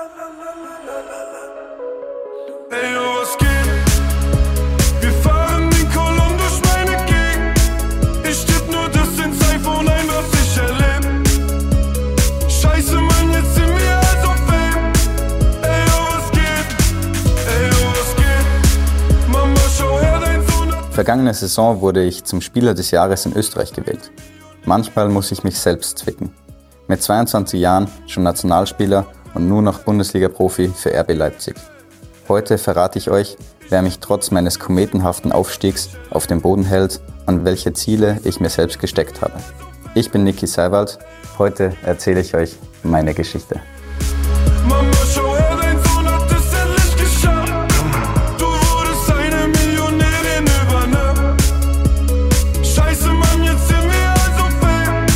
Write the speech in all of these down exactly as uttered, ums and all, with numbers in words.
Ey, oh, was geht? Wir fahren den Kolumn durch meine Gegend. Ich tipp nur das ins iPhone ein, was ich erleb. Scheiße, Mann, jetzt sind wir also Fame. Ey, oh, was geht? Ey, oh, was geht? Mama, schau her, dein Sohn hat... Vergangene Saison wurde ich zum Spieler des Jahres in Österreich gewählt. Manchmal muss ich mich selbst zwicken. Mit zweiundzwanzig Jahren schon Nationalspieler und nur noch Bundesliga-Profi für R B Leipzig. Heute verrate ich euch, wer mich trotz meines kometenhaften Aufstiegs auf dem Boden hält und welche Ziele ich mir selbst gesteckt habe. Ich bin Niki Seiwald. Heute erzähle ich euch meine Geschichte. Mama, schau her, dein Sohn hat es endlich geschafft. Du wurdest eine Millionärin über Nacht. Scheiße, Mann, jetzt sind wir also Fame.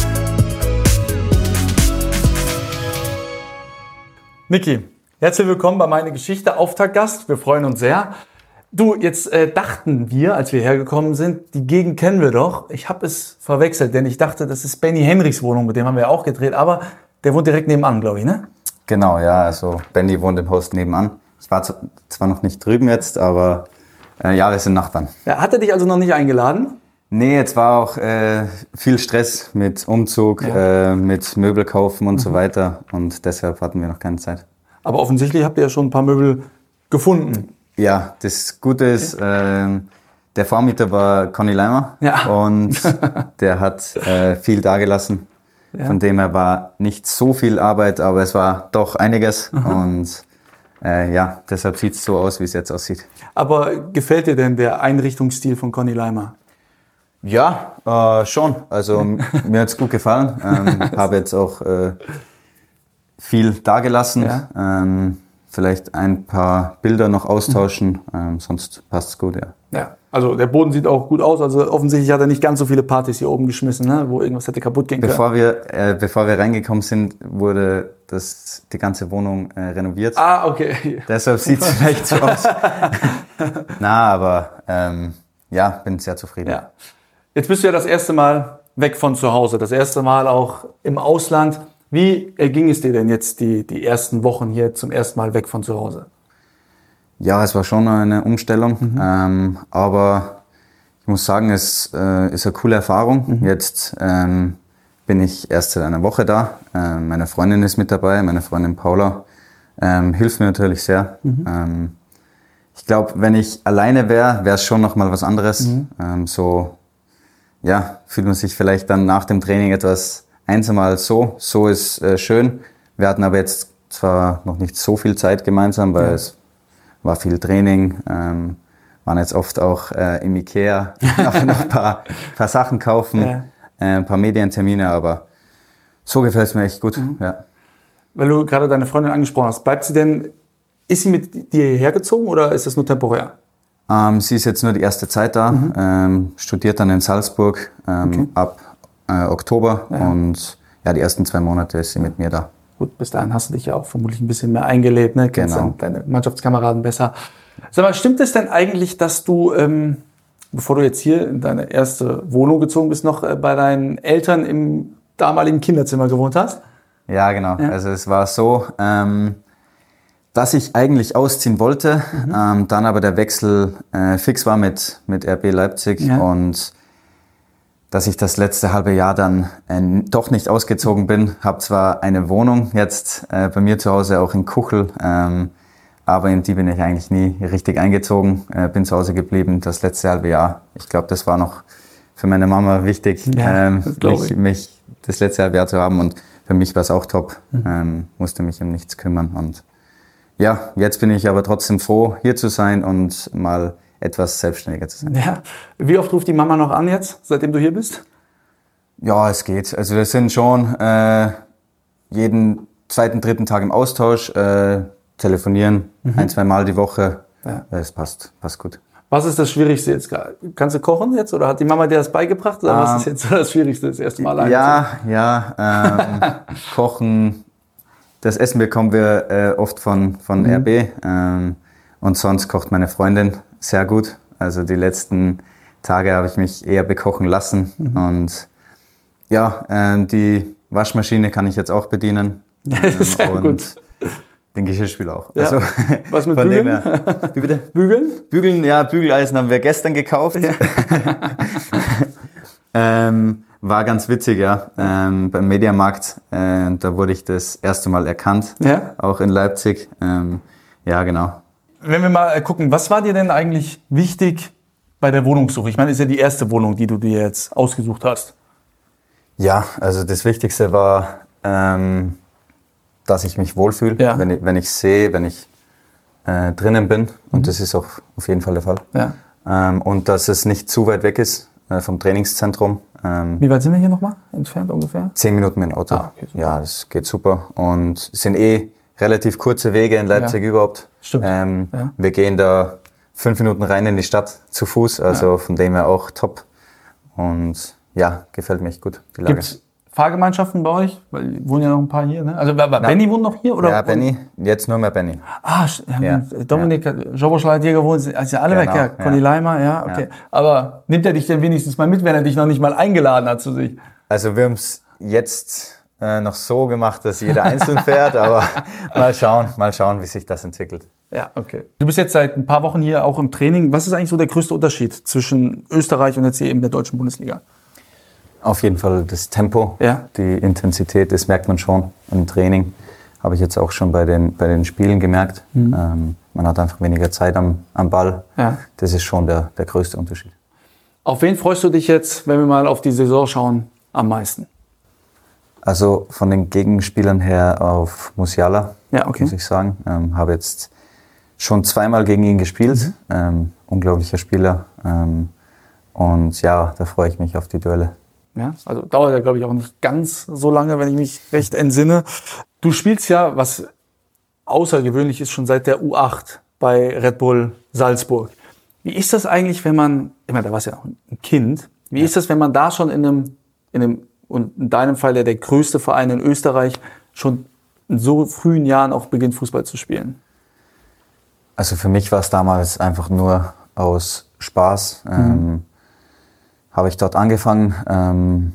Niki, herzlich willkommen bei Meine Geschichte, Auftaktgast. Wir freuen uns sehr. Du, jetzt äh, dachten wir, als wir hergekommen sind, die Gegend kennen wir doch. Ich habe es verwechselt, denn ich dachte, das ist Benny Henrichs Wohnung, mit dem haben wir ja auch gedreht, aber der wohnt direkt nebenan, glaube ich, ne? Genau, ja, also Benny wohnt im Haus nebenan. Ich war zwar noch nicht drüben jetzt, aber äh, ja, wir sind Nachbarn. Ja, hat er dich also noch nicht eingeladen? Nee, jetzt war auch äh, viel Stress mit Umzug, Ja. äh, mit Möbel kaufen und Mhm. so weiter und deshalb hatten wir noch keine Zeit. Aber offensichtlich habt ihr ja schon ein paar Möbel gefunden. Ja, das Gute ist, äh, der Vormieter war Conny Leimer Ja. und der hat äh, viel dagelassen. Ja. Von dem her war nicht so viel Arbeit, aber es war doch einiges und äh, ja, deshalb sieht es so aus, wie es jetzt aussieht. Aber gefällt dir denn der Einrichtungsstil von Conny Leimer? Ja, äh, schon. Also mir hat's gut gefallen. Ähm, habe jetzt auch äh, viel dagelassen. Ja. Ähm, vielleicht ein paar Bilder noch austauschen. Ähm, sonst passt's gut, ja. Ja, also der Boden sieht auch gut aus. Also offensichtlich hat er nicht ganz so viele Partys hier oben geschmissen, ne? Wo irgendwas hätte kaputt gehen können. Bevor wir, äh, bevor wir reingekommen sind, wurde das, die ganze Wohnung äh, renoviert. Ah, okay. Deshalb sieht's vielleicht so aus. Na, aber ähm, ja, bin sehr zufrieden. Ja. Jetzt bist du ja das erste Mal weg von zu Hause, das erste Mal auch im Ausland. Wie ging es dir denn jetzt die, die ersten Wochen hier zum ersten Mal weg von zu Hause? Ja, es war schon eine Umstellung, Mhm. ähm, aber ich muss sagen, es äh, ist eine coole Erfahrung. Mhm. Jetzt ähm, bin ich erst seit einer Woche da. Ähm, meine Freundin ist mit dabei, meine Freundin Paula ähm, hilft mir natürlich sehr. Mhm. Ähm, ich glaube, wenn ich alleine wäre, wäre es schon noch mal was anderes. Mhm. Ähm, so, ja, fühlt man sich vielleicht dann nach dem Training etwas einsamer als so. So ist äh, schön. Wir hatten aber jetzt zwar noch nicht so viel Zeit gemeinsam, weil Ja. es war viel Training, ähm, waren jetzt oft auch äh, im Ikea, noch, noch ein paar, paar Sachen kaufen, Ja. äh, ein paar Medientermine, aber so gefällt es mir echt gut. Mhm. Ja. Weil du gerade deine Freundin angesprochen hast, bleibt sie denn, ist sie mit dir hierher gezogen oder ist das nur temporär? Ähm, sie ist jetzt nur die erste Zeit da, Mhm. ähm, studiert dann in Salzburg ähm, Okay. ab äh, Oktober Ja. und ja, die ersten zwei Monate ist sie mit mir da. Gut, bis dahin hast du dich ja auch vermutlich ein bisschen mehr eingelebt, ne? Kennst Genau. dann deine Mannschaftskameraden besser. Sag mal, stimmt es denn eigentlich, dass du, ähm, bevor du jetzt hier in deine erste Wohnung gezogen bist, noch äh, bei deinen Eltern im damaligen Kinderzimmer gewohnt hast? Ja, genau. Ja. Also es war so, ähm, dass ich eigentlich ausziehen wollte, Mhm. ähm, dann aber der Wechsel äh, fix war mit, mit R B Leipzig Ja. und dass ich das letzte halbe Jahr dann äh, doch nicht ausgezogen bin. Habe zwar eine Wohnung jetzt äh, bei mir zu Hause, auch in Kuchel, ähm, aber in die bin ich eigentlich nie richtig eingezogen. Äh, bin zu Hause geblieben das letzte halbe Jahr. Ich glaube, das war noch für meine Mama wichtig, Ja, ähm, das glaub mich, ich. mich das letzte halbe Jahr zu haben. Und für mich war es auch top. Mhm. Ähm, musste mich um nichts kümmern. Und ja, jetzt bin ich aber trotzdem froh, hier zu sein und mal etwas selbstständiger zu sein. Ja. Wie oft ruft die Mama noch an jetzt, seitdem du hier bist? Ja, es geht. Also wir sind schon äh, jeden zweiten, dritten Tag im Austausch, äh, telefonieren ein, zwei Mal die Woche. Ja. Es passt, passt gut. Was ist das Schwierigste jetzt gerade? Kannst du kochen jetzt oder hat die Mama dir das beigebracht? Oder was ist jetzt so das Schwierigste, das erste Mal alleine Ja, ja, ähm, kochen, das Essen bekommen wir äh, oft von, von R B ähm, und sonst kocht meine Freundin sehr gut. Also die letzten Tage habe ich mich eher bekochen lassen und ja, ähm, die Waschmaschine kann ich jetzt auch bedienen. Das ist sehr und gut. Den Geschirrspüler auch. Ja. Also, Was mit von dem Bügeln? her- Wie bitte? Bügeln? Bügeln, ja, Bügeleisen haben wir gestern gekauft. Ja. ähm, war ganz witzig, ja. Ähm, beim Mediamarkt, äh, da wurde ich das erste Mal erkannt, Ja. auch in Leipzig. Ähm, ja, genau. Wenn wir mal gucken, was war dir denn eigentlich wichtig bei der Wohnungssuche? Ich meine, ist ja die erste Wohnung, die du dir jetzt ausgesucht hast. Ja, also das Wichtigste war, ähm, dass ich mich wohlfühle, Ja. wenn ich, wenn ich sehe, wenn ich äh, drinnen bin. Und das ist auch auf jeden Fall der Fall. Ja. Ähm, und dass es nicht zu weit weg ist äh, vom Trainingszentrum. Ähm, Wie weit sind wir hier nochmal entfernt ungefähr? zehn Minuten mit dem Auto. Ah, okay, super. Ja, das geht super. Und es sind eh relativ kurze Wege in Leipzig Ja. überhaupt. Stimmt. Ähm, Ja. Wir gehen da fünf Minuten rein in die Stadt zu Fuß, also von dem her auch top. Und ja, gefällt mir echt gut, die Lage. Gibt es Fahrgemeinschaften bei euch? Weil wohnen ja noch ein paar hier, ne? Also war, war Benny wohnt noch hier? Oder? Ja, Benny, jetzt nur mehr Benny. Ah, sch- ja, Ja. Dominik, ja. Joboschlei hat hier gewohnt, sind also alle Genau, weg, ja. ja. Conny Leimer, ja, okay. Ja. Aber nimmt er dich denn wenigstens mal mit, wenn er dich noch nicht mal eingeladen hat zu sich? Also wir haben es jetzt äh, noch so gemacht, dass jeder einzeln fährt, aber mal schauen, mal schauen, wie sich das entwickelt. Ja, okay. Du bist jetzt seit ein paar Wochen hier auch im Training. Was ist eigentlich so der größte Unterschied zwischen Österreich und jetzt hier eben der deutschen Bundesliga? Auf jeden Fall das Tempo, Ja. die Intensität, das merkt man schon im Training. Habe ich jetzt auch schon bei den, bei den Spielen gemerkt. Mhm. Ähm, man hat einfach weniger Zeit am, am Ball. Ja. Das ist schon der, der größte Unterschied. Auf wen freust du dich jetzt, wenn wir mal auf die Saison schauen, am meisten? Also von den Gegenspielern her auf Musiala, Ja, okay. muss ich sagen. Ähm, habe jetzt schon zweimal gegen ihn gespielt. Mhm. Ähm, unglaublicher Spieler. Ähm, und ja, da freue ich mich auf die Duelle. Ja, also dauert ja, glaube ich, auch nicht ganz so lange, wenn ich mich recht entsinne. Du spielst ja, was außergewöhnlich ist, schon seit der U acht bei Red Bull Salzburg. Wie ist das eigentlich, wenn man, ich meine, da warst du ja noch ein Kind, wie ist das, wenn man da schon in einem, in einem, und in deinem Fall ja der größte Verein in Österreich, schon in so frühen Jahren auch beginnt, Fußball zu spielen? Also für mich war es damals einfach nur aus Spaß. Mhm. Ähm, habe ich dort angefangen, ähm,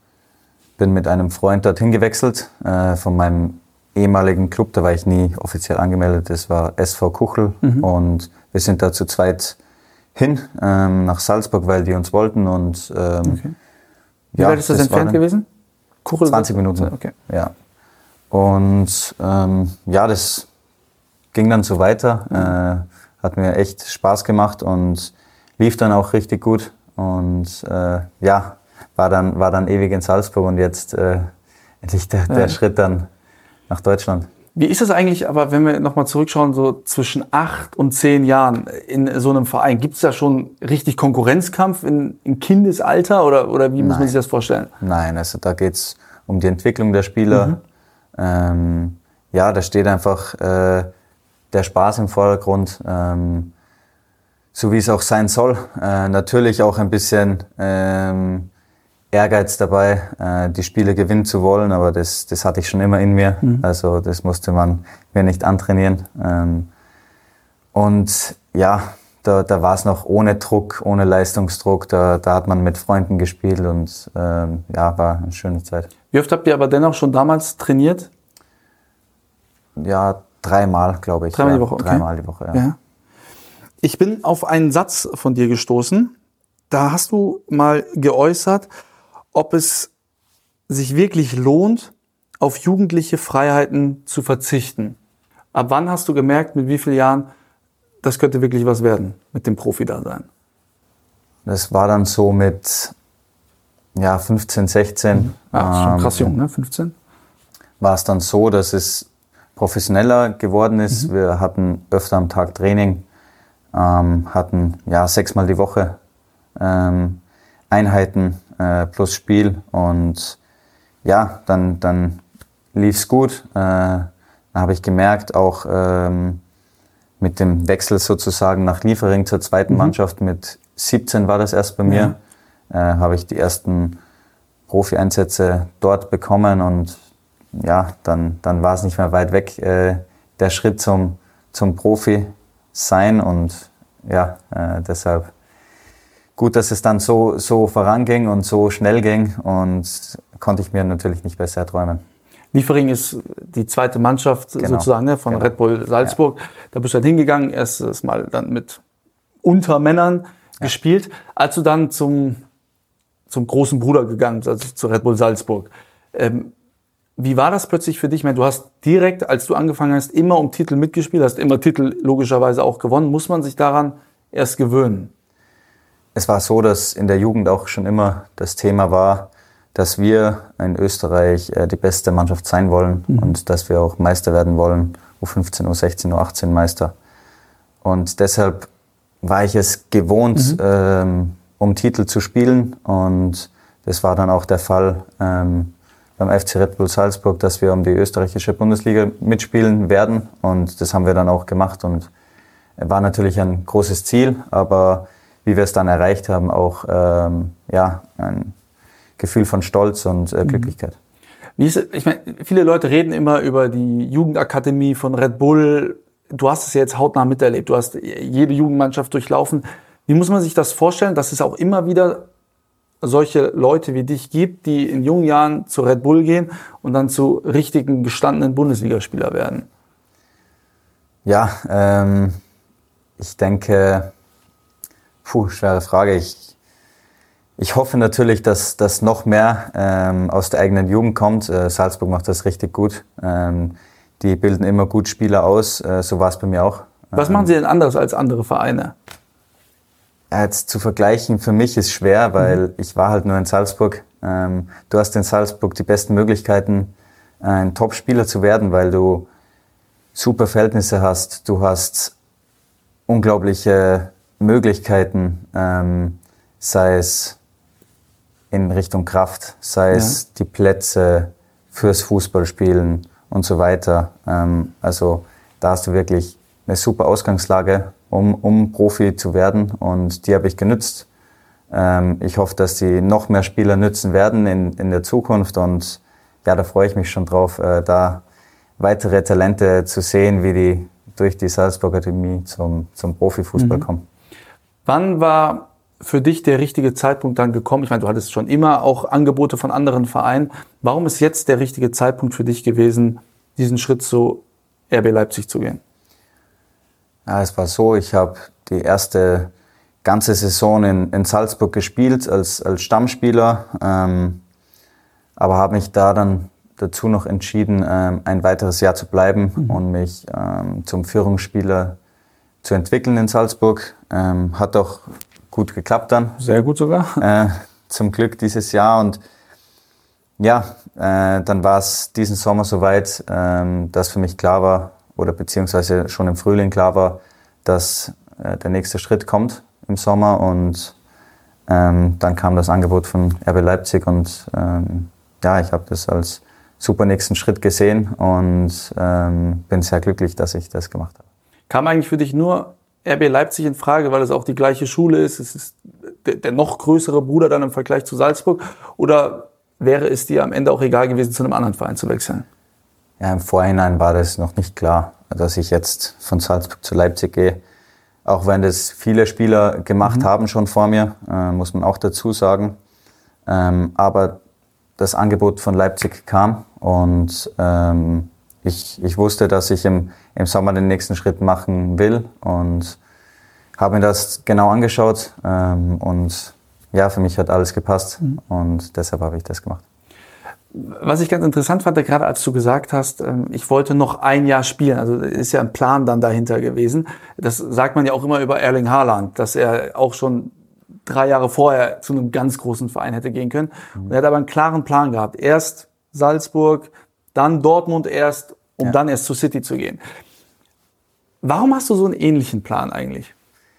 bin mit einem Freund dorthin gewechselt, äh, von meinem ehemaligen Club, da war ich nie offiziell angemeldet, das war S V Kuchel Mhm. und wir sind da zu zweit hin, ähm, nach Salzburg, weil die uns wollten und ähm, Okay. Wie weit ist das, war entfernt dann gewesen? Kuchel? zwanzig Minuten. Okay. Ja. Und ähm, ja, das ging dann so weiter, äh, hat mir echt Spaß gemacht und lief dann auch richtig gut. Und äh, ja, war dann, war dann ewig in Salzburg und jetzt äh, endlich der, der Ja. Schritt dann nach Deutschland. Wie ist es eigentlich, aber wenn wir nochmal zurückschauen, so zwischen acht und zehn Jahren in so einem Verein, gibt es da schon richtig Konkurrenzkampf in, in Kindesalter oder, oder wie muss man Nein. sich das vorstellen? Nein, also da geht's um die Entwicklung der Spieler. Mhm. Ähm, ja, da steht einfach äh, der Spaß im Vordergrund, ähm, so wie es auch sein soll. Äh, natürlich auch ein bisschen ähm, Ehrgeiz dabei, äh, die Spiele gewinnen zu wollen, aber das, das hatte ich schon immer in mir. Mhm. Also das musste man mir nicht antrainieren. Ähm, und ja, da, da war es noch ohne Druck, ohne Leistungsdruck. Da, da hat man mit Freunden gespielt und ähm, ja, war eine schöne Zeit. Wie oft habt ihr aber dennoch schon damals trainiert? Ja, dreimal, glaube ich. Dreimal ja, die Woche, okay. Dreimal die Woche, ja. Ja. Ich bin auf einen Satz von dir gestoßen. Da hast du mal geäußert, ob es sich wirklich lohnt, auf jugendliche Freiheiten zu verzichten. Ab wann hast du gemerkt, mit wie vielen Jahren, das könnte wirklich was werden mit dem Profi-Dasein? Das war dann so mit ja, fünfzehn, sechzehn. Ja, das ist schon krass ähm, jung, ne? fünfzehn? War es dann so, dass es professioneller geworden ist. Mhm. Wir hatten öfter am Tag Training, ähm, hatten ja sechsmal die Woche ähm, Einheiten äh, plus Spiel und ja, dann, dann lief es gut. Äh, dann habe ich gemerkt, auch ähm, mit dem Wechsel sozusagen nach Liefering zur zweiten Mhm. Mannschaft, mit siebzehn war das erst bei mir, äh, habe ich die ersten Profi-Einsätze dort bekommen und ja, dann, dann war es nicht mehr weit weg, äh, der Schritt zum, zum Profi sein und ja, äh, deshalb gut, dass es dann so, so voranging und so schnell ging und konnte ich mir natürlich nicht besser erträumen. Liefering ist die zweite Mannschaft Genau. sozusagen ne, von Genau. Red Bull Salzburg. Ja. Da bist du halt hingegangen, erstes Mal dann mit Untermännern ja. gespielt. Als du dann zum, zum großen Bruder gegangen bist, also zu Red Bull Salzburg. Ähm, wie war das plötzlich für dich? Ich meine, du hast direkt, als du angefangen hast, immer um Titel mitgespielt, hast immer Titel logischerweise auch gewonnen. Muss man sich daran erst gewöhnen? Es war so, dass in der Jugend auch schon immer das Thema war, dass wir in Österreich äh, die beste Mannschaft sein wollen mhm. und dass wir auch Meister werden wollen, U fünfzehn, U sechzehn, U achtzehn Meister. Und deshalb war ich es gewohnt, mhm. ähm, um Titel zu spielen, und das war dann auch der Fall ähm, beim F C Red Bull Salzburg, dass wir um die österreichische Bundesliga mitspielen werden, und das haben wir dann auch gemacht, und war natürlich ein großes Ziel, aber wie wir es dann erreicht haben, auch ähm, ja, ein Gefühl von Stolz und äh, Glücklichkeit. Wie ist, ich meine, viele Leute reden immer über die Jugendakademie von Red Bull. Du hast es ja jetzt hautnah miterlebt. Du hast jede Jugendmannschaft durchlaufen. Wie muss man sich das vorstellen, dass es auch immer wieder solche Leute wie dich gibt, die in jungen Jahren zu Red Bull gehen und dann zu richtigen, gestandenen Bundesligaspieler werden? Ja, ähm, ich denke, puh, schwere Frage. Ich, ich hoffe natürlich, dass, dass noch mehr ähm, aus der eigenen Jugend kommt. Äh, Salzburg macht das richtig gut. Ähm, die bilden immer gut Spieler aus. Äh, so war es bei mir auch. Was machen sie denn anders als andere Vereine? Ja, jetzt zu vergleichen für mich ist schwer, weil mhm. ich war halt nur in Salzburg. Ähm, du hast in Salzburg die besten Möglichkeiten, ein Top-Spieler zu werden, weil du super Verhältnisse hast. Du hast unglaubliche Möglichkeiten, ähm, sei es in Richtung Kraft, sei ja. es die Plätze fürs Fußballspielen und so weiter. Ähm, also da hast du wirklich eine super Ausgangslage, um, um Profi zu werden, und die habe ich genützt. Ähm, ich hoffe, dass die noch mehr Spieler nützen werden in, in der Zukunft, und ja, da freue ich mich schon drauf, äh, da weitere Talente zu sehen, wie die durch die Salzburger Akademie zum, zum Profifußball mhm. kommen. Wann war für dich der richtige Zeitpunkt dann gekommen? Ich meine, du hattest schon immer auch Angebote von anderen Vereinen. Warum ist jetzt der richtige Zeitpunkt für dich gewesen, diesen Schritt zu R B Leipzig zu gehen? Ja, es war so, ich habe die erste ganze Saison in, in Salzburg gespielt als, als Stammspieler, ähm, aber habe mich da dann dazu noch entschieden, ähm, ein weiteres Jahr zu bleiben mhm. und mich ähm, zum Führungsspieler zu entwickeln in Salzburg. Ähm, hat auch gut geklappt dann. Sehr gut sogar. Äh, zum Glück dieses Jahr. Und ja, äh, dann war es diesen Sommer soweit, ähm, dass für mich klar war, oder beziehungsweise schon im Frühling klar war, dass äh, der nächste Schritt kommt im Sommer. Und ähm, dann kam das Angebot von R B Leipzig, und ähm, ja, ich habe das als super nächsten Schritt gesehen und ähm, bin sehr glücklich, dass ich das gemacht habe. Kam eigentlich für dich nur R B Leipzig in Frage, weil es auch die gleiche Schule ist? Es ist der, der noch größere Bruder dann im Vergleich zu Salzburg? Oder wäre es dir am Ende auch egal gewesen, zu einem anderen Verein zu wechseln? Ja, im Vorhinein war das noch nicht klar, dass ich jetzt von Salzburg zu Leipzig gehe. Auch wenn das viele Spieler gemacht mhm. haben schon vor mir, äh, muss man auch dazu sagen. Ähm, aber das Angebot von Leipzig kam, und ähm, ich, ich wusste, dass ich im, im Sommer den nächsten Schritt machen will, und habe mir das genau angeschaut, ähm, und ja, für mich hat alles gepasst, mhm. und deshalb habe ich das gemacht. Was ich ganz interessant fand, gerade als du gesagt hast, ich wollte noch ein Jahr spielen, also ist ja ein Plan dann dahinter gewesen. Das sagt man ja auch immer über Erling Haaland, dass er auch schon drei Jahre vorher zu einem ganz großen Verein hätte gehen können. Und er hat aber einen klaren Plan gehabt. Erst Salzburg, dann Dortmund erst, um ja. dann erst zu City zu gehen. Warum hast du so einen ähnlichen Plan eigentlich?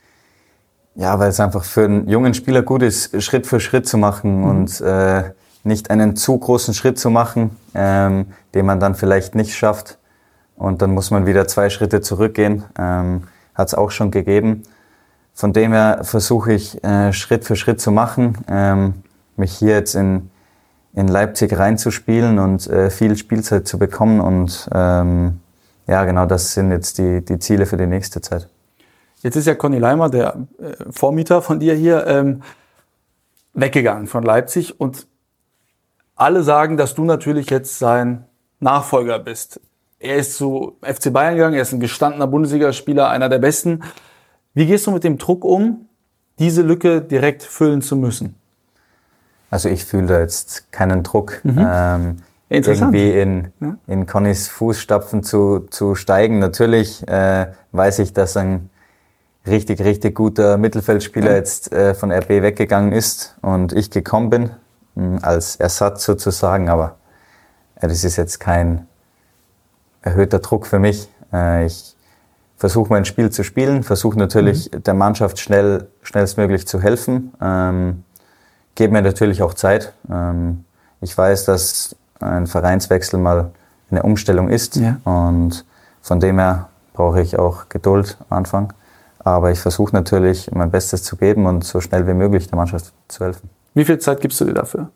Ja, weil es einfach für einen jungen Spieler gut ist, Schritt für Schritt zu machen mhm. und äh, nicht einen zu großen Schritt zu machen, ähm, den man dann vielleicht nicht schafft. Und dann muss man wieder zwei Schritte zurückgehen. Ähm, hat es auch schon gegeben. Von dem her versuche ich, äh, Schritt für Schritt zu machen, ähm, mich hier jetzt in, in Leipzig reinzuspielen und äh, viel Spielzeit zu bekommen. Und ähm, ja, genau das sind jetzt die, die Ziele für die nächste Zeit. Jetzt ist ja Conny Leimer, der äh, Vormieter von dir hier, ähm, weggegangen von Leipzig. Und alle sagen, dass du natürlich jetzt sein Nachfolger bist. Er ist zu F C Bayern gegangen, er ist ein gestandener Bundesligaspieler, einer der besten. Wie gehst du mit dem Druck um, diese Lücke direkt füllen zu müssen? Also ich fühle da jetzt keinen Druck, Mhm. ähm, Interessant. irgendwie in, Ja. in Connys Fußstapfen zu, zu steigen. Natürlich äh, weiß ich, dass ein richtig, richtig guter Mittelfeldspieler Ja. jetzt äh, von R B weggegangen ist und ich gekommen bin, mh, als Ersatz sozusagen. Aber äh, das ist jetzt kein erhöhter Druck für mich. Äh, ich versuche mein Spiel zu spielen, versuche natürlich Mhm. der Mannschaft schnell, schnellstmöglich zu helfen. Ähm, gebe mir natürlich auch Zeit. Ähm, ich weiß, dass ein Vereinswechsel mal eine Umstellung ist Ja. und von dem her brauche ich auch Geduld am Anfang. Aber ich versuche natürlich mein Bestes zu geben und so schnell wie möglich der Mannschaft zu helfen. Wie viel Zeit gibst du dir dafür?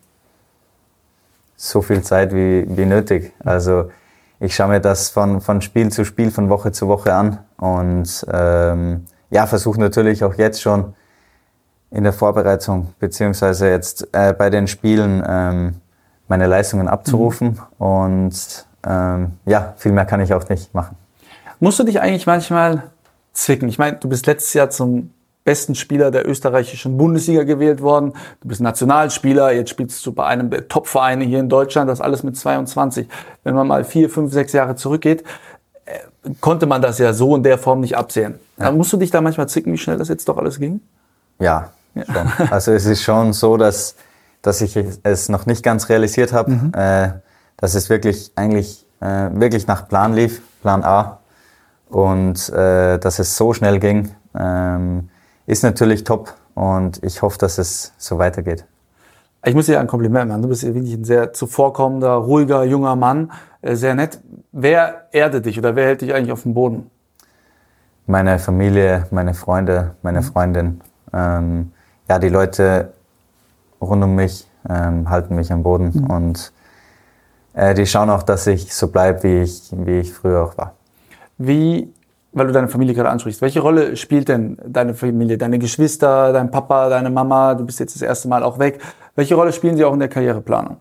So viel Zeit wie, wie nötig. Also ich schaue mir das von, von Spiel zu Spiel, von Woche zu Woche an und ähm, ja, versuche natürlich auch jetzt schon in der Vorbereitung beziehungsweise jetzt äh, bei den Spielen ähm, meine Leistungen abzurufen mhm. und ähm, ja, viel mehr kann ich auch nicht machen. Musst du dich eigentlich manchmal zwicken? Ich meine, du bist letztes Jahr zum besten Spieler der österreichischen Bundesliga gewählt worden. Du bist Nationalspieler, jetzt spielst du bei einem der Top-Vereine hier in Deutschland, das alles mit zweiundzwanzig. Wenn man mal vier, fünf, sechs Jahre zurückgeht, äh, konnte man das ja so in der Form nicht absehen. Ja. Aber musst du dich da manchmal zicken, wie schnell das jetzt doch alles ging? Ja, ja. Schon. Also es ist schon so, dass, dass ich es noch nicht ganz realisiert habe, mhm. äh, dass es wirklich eigentlich äh, wirklich nach Plan lief, Plan A. Und äh, dass es so schnell ging, ähm, ist natürlich top und ich hoffe, dass es so weitergeht. Ich muss dir ein Kompliment machen. Du bist wirklich ein sehr zuvorkommender, ruhiger, junger Mann, äh, sehr nett. Wer erdet dich oder wer hält dich eigentlich auf dem Boden? Meine Familie, meine Freunde, meine mhm. Freundin. Ähm, ja, die Leute rund um mich ähm, halten mich am Boden mhm. und äh, die schauen auch, dass ich so bleibe, wie ich, wie ich früher auch war. Wie, weil du deine Familie gerade ansprichst, welche Rolle spielt denn deine Familie, deine Geschwister, dein Papa, deine Mama? Du bist jetzt das erste Mal auch weg. Welche Rolle spielen sie auch in der Karriereplanung?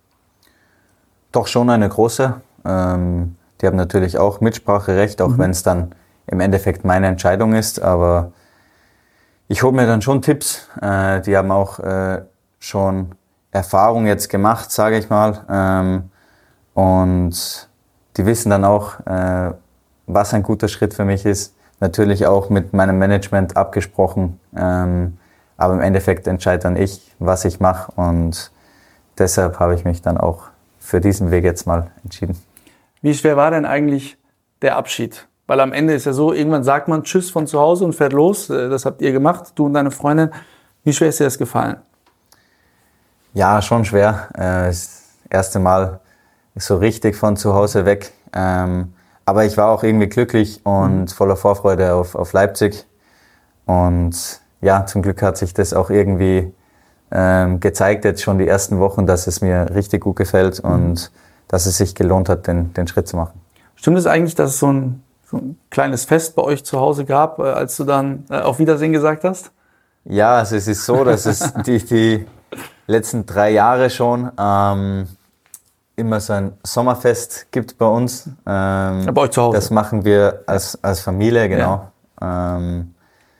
Doch schon eine große. Ähm, die haben natürlich auch Mitspracherecht, auch mhm. wenn es dann im Endeffekt meine Entscheidung ist. Aber ich hole mir dann schon Tipps. Äh, die haben auch äh, schon Erfahrung jetzt gemacht, sage ich mal. Ähm, und die wissen dann auch, äh, was ein guter Schritt für mich ist. Natürlich auch mit meinem Management abgesprochen. Ähm, aber im Endeffekt entscheide dann ich, was ich mache. Und deshalb habe ich mich dann auch für diesen Weg jetzt mal entschieden. Wie schwer war denn eigentlich der Abschied? Weil am Ende ist ja so, irgendwann sagt man Tschüss von zu Hause und fährt los. Das habt ihr gemacht, du und deine Freundin. Wie schwer ist dir das gefallen? Ja, schon schwer. Äh, das erste Mal so richtig von zu Hause weg. Ähm, aber ich war auch irgendwie glücklich und mhm. voller Vorfreude auf, auf Leipzig. Und ja, zum Glück hat sich das auch irgendwie ähm, gezeigt, jetzt schon die ersten Wochen, dass es mir richtig gut gefällt mhm. und dass es sich gelohnt hat, den, den Schritt zu machen. Stimmt es eigentlich, dass es so ein, so ein kleines Fest bei euch zu Hause gab, als du dann äh, auf Wiedersehen gesagt hast? Ja, also es ist so, dass es die, die letzten drei Jahre schon ähm, immer so ein Sommerfest gibt bei uns. Ähm, ja, bei euch zu Hause? Das machen wir als, als Familie, genau. Ja. Ähm,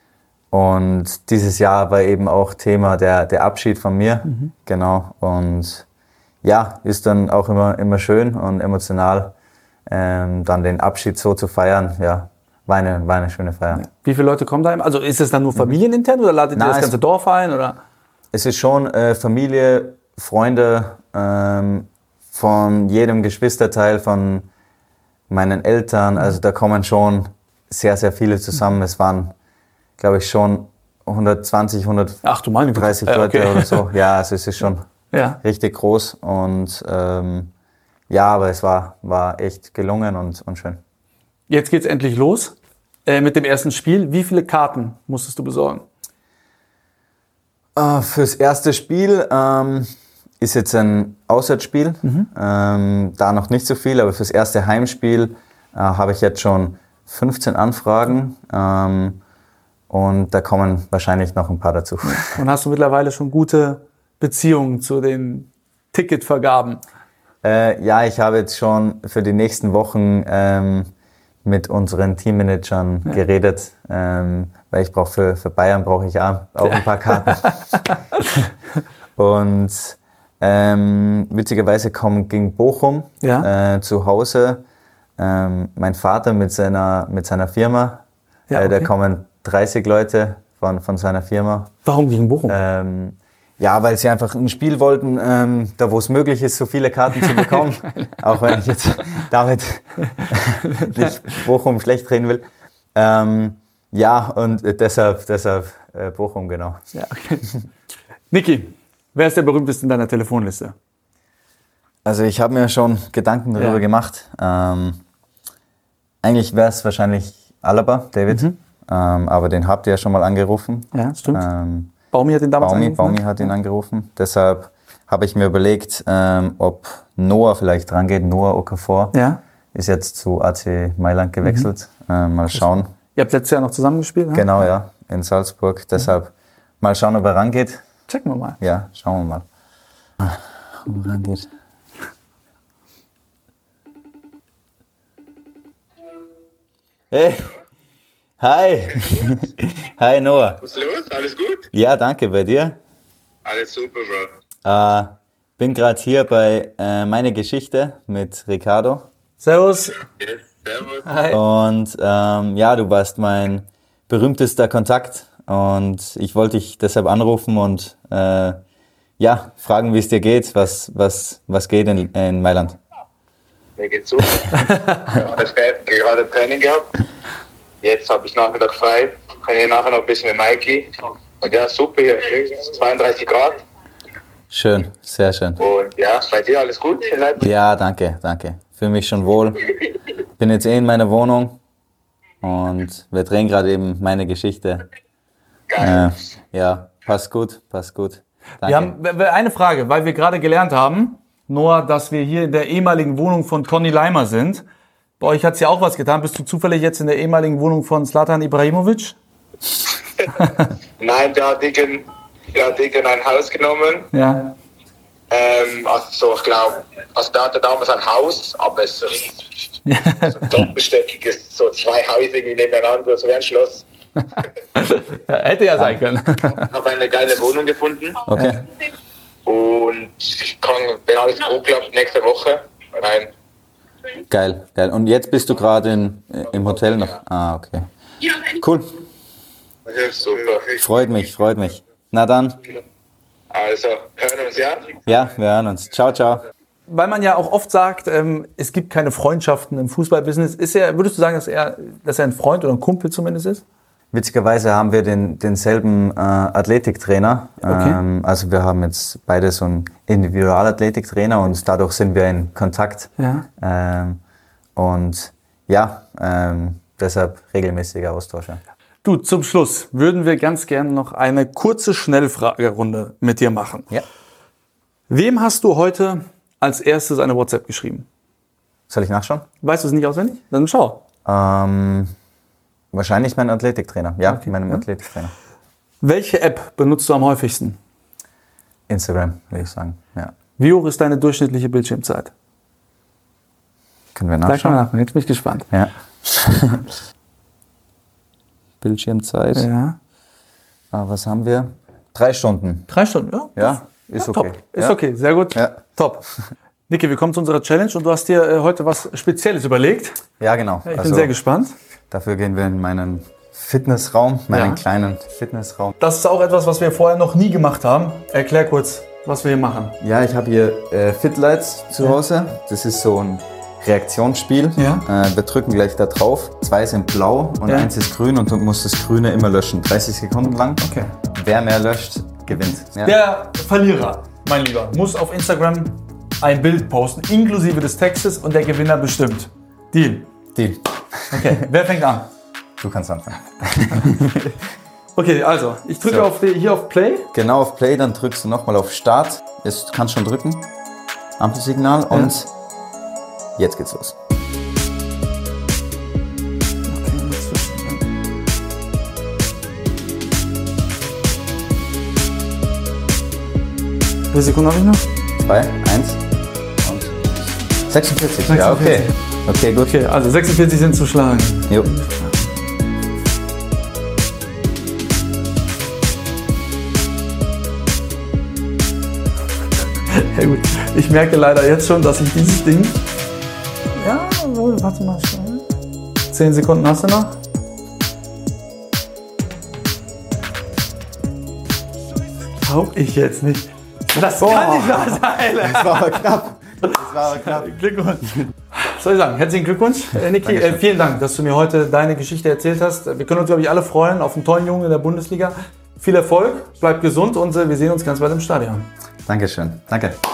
und dieses Jahr war eben auch Thema der, der Abschied von mir, mhm. genau. Und ja, ist dann auch immer, immer schön und emotional, ähm, dann den Abschied so zu feiern, ja. War eine, war eine schöne Feier. Wie viele Leute kommen da? Also ist es dann nur familienintern oder ladet Na, ihr das ganze Dorf ein? Oder? Es ist schon äh, Familie, Freunde, ähm, von jedem Geschwisterteil, von meinen Eltern. Also da kommen schon sehr, sehr viele zusammen. Es waren, glaube ich, schon hundertzwanzig, hundertdreißig Ach, Leute okay. oder so. Ja, also es ist schon ja. richtig groß. Und ähm, ja, aber es war, war echt gelungen und, und schön. Jetzt geht's endlich los äh, mit dem ersten Spiel. Wie viele Karten musstest du besorgen? Uh, fürs erste Spiel ähm, ist jetzt ein Auswärtsspiel. Mhm. Ähm, da noch nicht so viel, aber fürs erste Heimspiel äh, habe ich jetzt schon fünfzehn Anfragen. Ähm, und da kommen wahrscheinlich noch ein paar dazu. Und hast du mittlerweile schon gute Beziehungen zu den Ticketvergaben? Äh, ja, ich habe jetzt schon für die nächsten Wochen ähm, mit unseren Teammanagern ja. geredet, ähm, weil ich brauche für, für Bayern brauche ich auch, auch ein paar Karten. Und ähm, witzigerweise kommen gegen Bochum ja. äh, zu Hause ähm, mein Vater mit seiner, mit seiner Firma. Ja, okay. äh, da kommen dreißig Leute von, von seiner Firma. Warum gegen Bochum? Ähm, ja, weil sie einfach ein Spiel wollten, ähm, da wo es möglich ist, so viele Karten zu bekommen. Auch wenn ich jetzt damit nicht Bochum schlecht reden will. Ähm, ja, und deshalb, deshalb äh, Bochum, genau. Ja, okay. Niki, wer ist der berühmteste in deiner Telefonliste? Also ich habe mir schon Gedanken darüber ja. gemacht. Ähm, eigentlich wäre es wahrscheinlich Alaba, David. Mhm. Ähm, aber den habt ihr ja schon mal angerufen. Ja, stimmt. Ähm, Baumi hat ihn damals Baumi, angerufen. Baumi hat ihn angerufen. Deshalb habe ich mir überlegt, ähm, ob Noah vielleicht drangeht. Noah Okafor ja. ist jetzt zu A C Mailand gewechselt. Mhm. Ähm, mal schauen. Ihr habt letztes Jahr noch zusammengespielt, ne? Genau, ja, in Salzburg. Mhm. Deshalb mal schauen, ob er rangeht. Checken wir mal. Ja, schauen wir mal. Ob er rangeht. Hey! Hi! Hi Noah! Was ist los? Alles gut? Ja, danke. Bei dir? Alles super, Bro. Äh, bin gerade hier bei äh, Meine Geschichte mit Ricardo. Servus! Yes, servus. Hi! Und ähm, ja, du warst mein berühmtester Kontakt und ich wollte dich deshalb anrufen und äh, ja, fragen, wie es dir geht, was, was, was geht in, in Mailand. Mir geht's super. Ich habe gerade Training gehabt. Jetzt habe ich Nachmittag frei. Trainiere nachher noch ein bisschen mit Mikey. Und ja, super hier. zweiunddreißig Grad. Schön, sehr schön. Und ja, bei dir alles gut in Leipzig? Ja, danke, danke. Fühle mich schon wohl. Bin jetzt eh in meiner Wohnung und wir drehen gerade eben Meine Geschichte. Geil. Äh, ja, passt gut, passt gut. Danke. Wir haben eine Frage, weil wir gerade gelernt haben, Noah, dass wir hier in der ehemaligen Wohnung von Conny Leimer sind. Bei euch hat es ja auch was getan. Bist du zufällig jetzt in der ehemaligen Wohnung von Zlatan Ibrahimovic? Nein, der hat irgend, der hat irgend ein Haus genommen. Ja. Ähm, also so, ich glaube, also der hatte damals ein Haus, aber es ist so ein doppelstöckiges, so zwei Häuser irgendwie nebeneinander, so wie ein Schloss. Ja, hätte ja sein können. Ich habe eine geile Wohnung gefunden. Okay. Und ich kann, wenn alles gut klappt, nächste Woche rein. Geil, geil. Und jetzt bist du gerade in, im Hotel noch? Ah, okay. Cool. Ja, super. Freut mich, freut mich. Na dann. Also, hören wir uns, ja? Ja, wir hören uns. Ciao, ciao. Weil man ja auch oft sagt, ähm, es gibt keine Freundschaften im Fußballbusiness. Ist er, würdest du sagen, dass er, dass er ein Freund oder ein Kumpel zumindest ist? Witzigerweise haben wir den, denselben äh, Athletiktrainer. Okay. Ähm, also wir haben jetzt beide so einen Individualathletiktrainer und dadurch sind wir in Kontakt. Ja. Ähm, und ja, ähm, deshalb regelmäßiger Austausch. Ja. Du, zum Schluss würden wir ganz gerne noch eine kurze Schnellfragerunde mit dir machen. Ja. Wem hast du heute als erstes eine WhatsApp geschrieben? Soll ich nachschauen? Weißt du es nicht auswendig? Dann schau. Ähm, wahrscheinlich mein Athletiktrainer. Ja, Okay, meinem ja. Athletiktrainer. Welche App benutzt du am häufigsten? Instagram, würde ich sagen. Ja. Wie hoch ist deine durchschnittliche Bildschirmzeit? Können wir Sag mal nachschauen? nach, jetzt bin ich gespannt. Ja. Bildschirmzeit. Ja. Ah, was haben wir? Drei Stunden. Drei Stunden, ja? Ja, ist Ja, okay. top. Ist Ja. okay, sehr gut. Ja. Top. Niki, wir kommen zu unserer Challenge und du hast dir äh, heute was Spezielles überlegt. Ja, genau. Ich bin sehr gespannt. Dafür gehen wir in meinen Fitnessraum, meinen Ja. kleinen Fitnessraum. Das ist auch etwas, was wir vorher noch nie gemacht haben. Erklär kurz, was wir hier machen. Ja, ich habe hier äh, Fitlights zu Hause. Das ist so ein Reaktionsspiel. Ja. Äh, wir drücken gleich da drauf. Zwei sind blau und Ja. eins ist grün und du musst das Grüne immer löschen. dreißig Sekunden lang. Okay. Wer mehr löscht, gewinnt. Ja. Der Verlierer, mein Lieber, muss auf Instagram ein Bild posten, inklusive des Textes und der Gewinner bestimmt. Deal. Deal. Okay, wer fängt an? Du kannst anfangen. Okay, also, ich drücke So. auf die, hier auf Play. Genau auf Play, dann drückst du nochmal auf Start. Jetzt kannst du schon drücken. Ampelsignal und jetzt geht's los. Wie viele Sekunden habe ich noch? Zwei, eins und sechsundvierzig, ja, okay. Okay, gut. Okay, also sechsundvierzig sind zu schlagen. Jo. Ja gut, ich merke leider jetzt schon, dass ich dieses Ding... Ja, warte mal. zehn Sekunden hast du noch. Glaub ich jetzt nicht. Das Boah. kann nicht wahr sein. Das war aber knapp. Das war aber knapp. Glückwunsch. Was soll ich sagen? Herzlichen Glückwunsch, äh, Niki. Äh, vielen Dank, dass du mir heute deine Geschichte erzählt hast. Wir können uns, glaube ich, alle freuen auf einen tollen Jungen in der Bundesliga. Viel Erfolg, bleib gesund und äh, wir sehen uns ganz bald im Stadion. Dankeschön. Danke.